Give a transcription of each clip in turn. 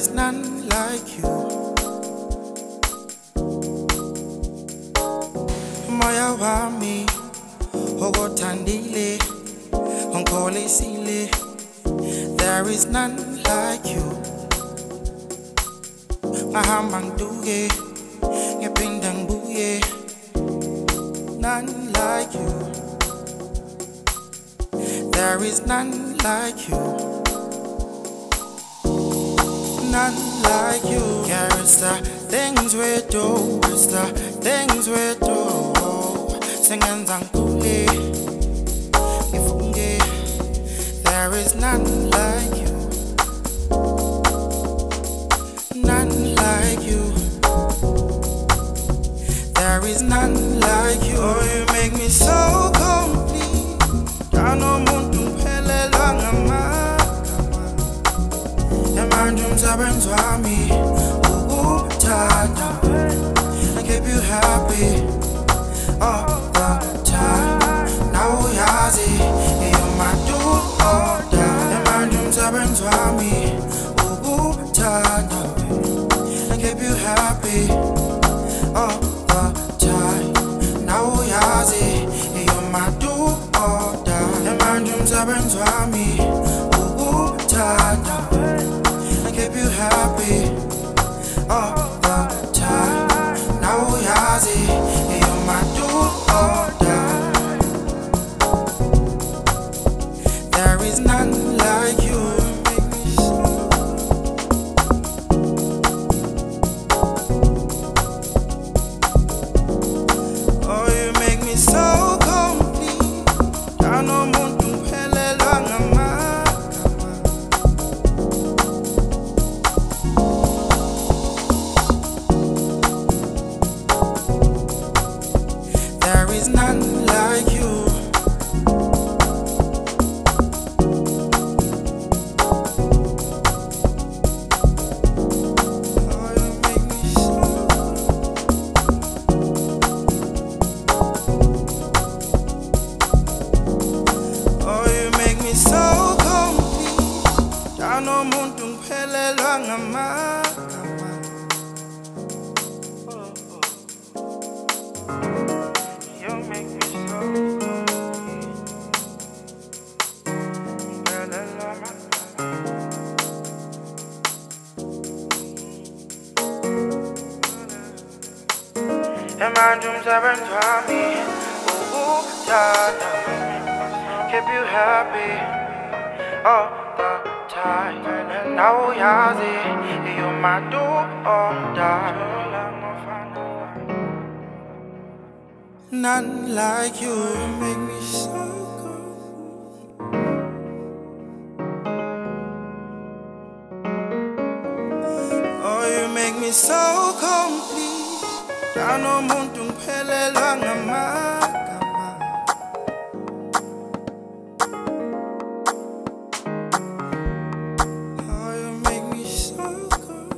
is none like you. Moya wami okothandile ongikholisile. There is none like you. Ngahamba ngiduke ngiphinda ngibuye. None like you. There is none like you. None like you. Yeah, it's the things we do. It's the things we do. Singenza ngikule ngifunge. There is none like you. None like you. There is none like you. Oh, you make me so complete. Anomuntu ngiphelelwa ngamagama. Manje umsebenzi wami ukuthanda. I keep you happy all the time. Now uyazi you're my do or die. Manje umsebenzi wami ukuthanda. I keep you happy all the time. Now uyazi you're my do or die. Manje umsebenzi wami ukuthanda. I keep you happy all the time. Now uyazi you're my do or die. There is none like you. Oh, you make me so complete. Anomuntu ngiphelelwa ngamagama. There is none like you. Oh, you make me so. Oh, you make me so complete. Anomuntu ngiphelelwa ngamagama. You make me so complete. Ngiphelelwa ngamagama. Manje umsebenzi wami ukuthanda. Keep you happy all the time. Now uyazi you're my do or die. None like you. Make me so good. Oh, you make me so complete. Anomuntu ngiphelelwa ngamagama. Oh, you make me so good.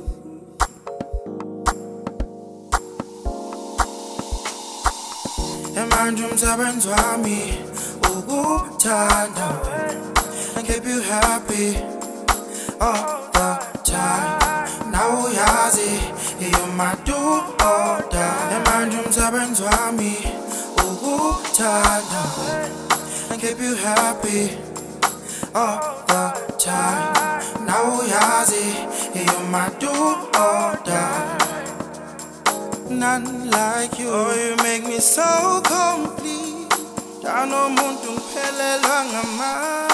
Manje umsebenzi wami ukuthanda. I keep you happy all the time. Now uyazi you're my do or die. Manje umsebenzi wami ukuthanda. I keep you happy all the time. Now uyazi you're my do or die. None like you. Oh, you make me so complete. Anomuntu ngiphelelwa ngamagama.